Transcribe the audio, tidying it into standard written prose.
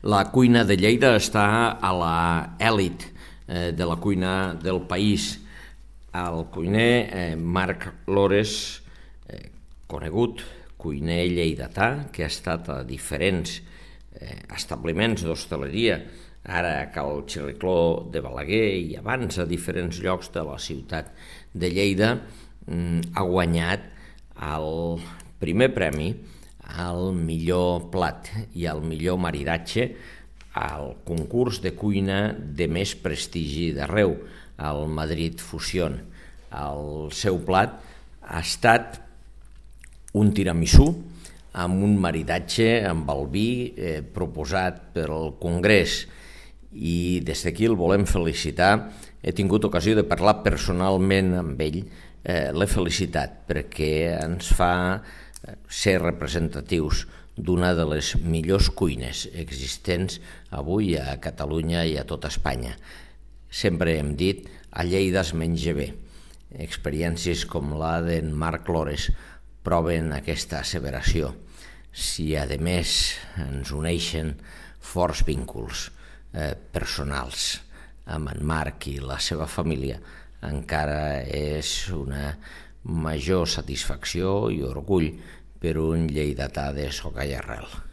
La cuina de Lleida està a l'elit de la cuina del país. El cuiner Marc Lores, conegut cuiner lleidatà, que ha estat a diferents establiments d'hostaleria, ara a Cal Xiricló de Balaguer i abans a diferents llocs de la ciutat de Lleida, ha guanyat el primer premi al millor plat i al millor maridatge al concurs de cuina de més prestigi d'arreu, el Madrid Fusion. El seu plat ha estat un tiramisú amb un maridatge amb el vi proposat pel Congrés, i des d'aquí el volem felicitar. He tingut ocasió de parlar personalment amb ell. L'he felicitat perquè ens fa ser representatius d'una de les millors cuines existents avui a Catalunya i a tot Espanya. Sempre hem dit, a Lleida es menja bé. Experiències com la d'en Marc Lores proven aquesta asseveració. Si a més ens uneixen forts vínculs personals amb en Marc i la seva família, encara és una major satisfacció i orgull per un lleidatà de soca i arrel.